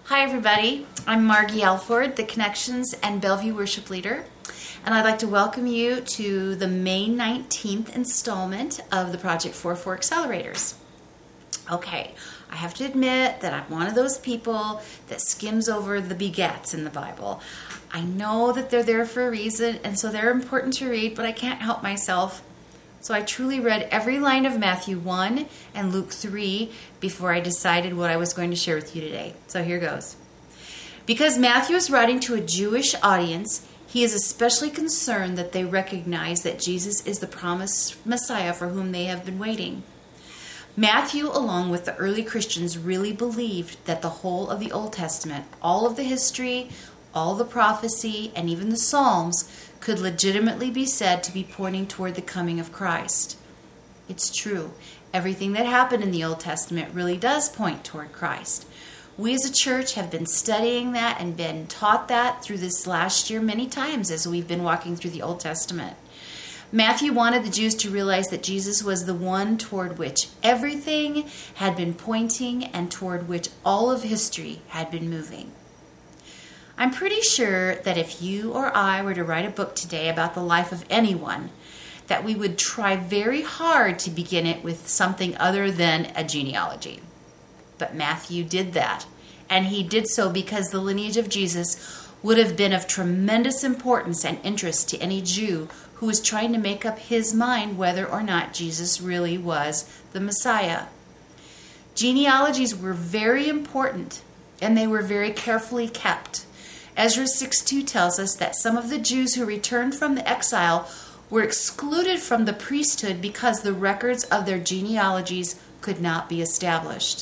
Hi everybody, I'm Margie Alford, the Connections and Bellevue Worship Leader, and I'd like to welcome you to the May 19th installment of the Project 4 Accelerators. Okay, I have to admit that I'm one of those people that skims over the begats in the Bible. I know that they're there for a reason, and so they're important to read, but I can't help myself. So I truly read every line of Matthew 1 and Luke 3 before I decided what I was going to share with you today. So here goes. Because Matthew is writing to a Jewish audience, he is especially concerned that they recognize that Jesus is the promised Messiah for whom they have been waiting. Matthew, along with the early Christians, really believed that the whole of the Old Testament, all of the history, all the prophecy, and even the Psalms could legitimately be said to be pointing toward the coming of Christ. It's true. Everything that happened in the Old Testament really does point toward Christ. We as a church have been studying that and been taught that through this last year many times as we've been walking through the Old Testament. Matthew wanted the Jews to realize that Jesus was the one toward which everything had been pointing and toward which all of history had been moving. I'm pretty sure that if you or I were to write a book today about the life of anyone, that we would try very hard to begin it with something other than a genealogy. But Matthew did that, and he did so because the lineage of Jesus would have been of tremendous importance and interest to any Jew who was trying to make up his mind whether or not Jesus really was the Messiah. Genealogies were very important, and they were very carefully kept. Ezra 6:2 tells us that some of the Jews who returned from the exile were excluded from the priesthood because the records of their genealogies could not be established.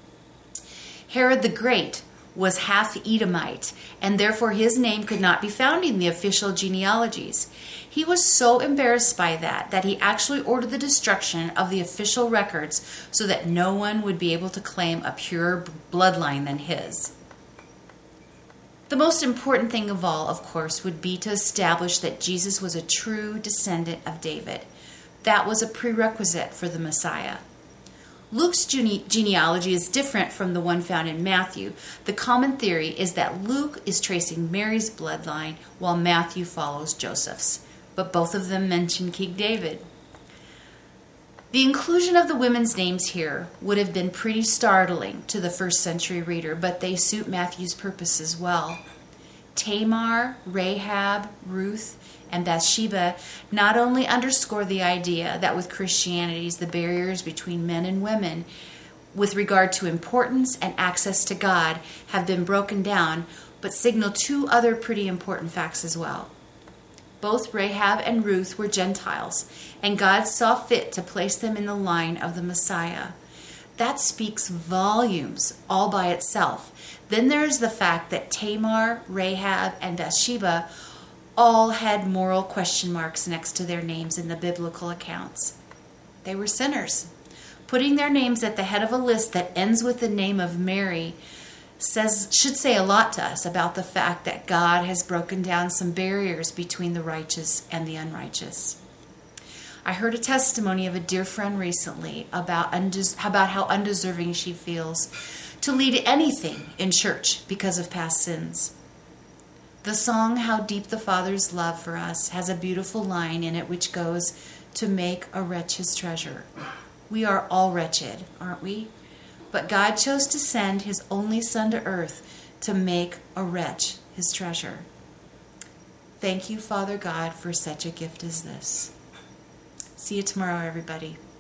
Herod the Great was half Edomite, and therefore his name could not be found in the official genealogies. He was so embarrassed by that he actually ordered the destruction of the official records so that no one would be able to claim a purer bloodline than his. The most important thing of all, of course, would be to establish that Jesus was a true descendant of David. That was a prerequisite for the Messiah. Luke's genealogy is different from the one found in Matthew. The common theory is that Luke is tracing Mary's bloodline while Matthew follows Joseph's, but both of them mention King David. The inclusion of the women's names here would have been pretty startling to the first century reader, but they suit Matthew's purpose as well. Tamar, Rahab, Ruth, and Bathsheba not only underscore the idea that with Christianity, the barriers between men and women with regard to importance and access to God have been broken down, but signal two other pretty important facts as well. Both Rahab and Ruth were Gentiles, and God saw fit to place them in the line of the Messiah. That speaks volumes all by itself. Then there's the fact that Tamar, Rahab, and Bathsheba all had moral question marks next to their names in the biblical accounts. They were sinners. Putting their names at the head of a list that ends with the name of Mary should say a lot to us about the fact that God has broken down some barriers between the righteous and the unrighteous. I heard a testimony of a dear friend recently about how undeserving she feels to lead anything in church because of past sins. The song How Deep the Father's Love for Us has a beautiful line in it which goes, "To make a wretch his treasure." We are all wretched, aren't we? But God chose to send his only Son to earth to make a wretch his treasure. Thank you, Father God, for such a gift as this. See you tomorrow, everybody.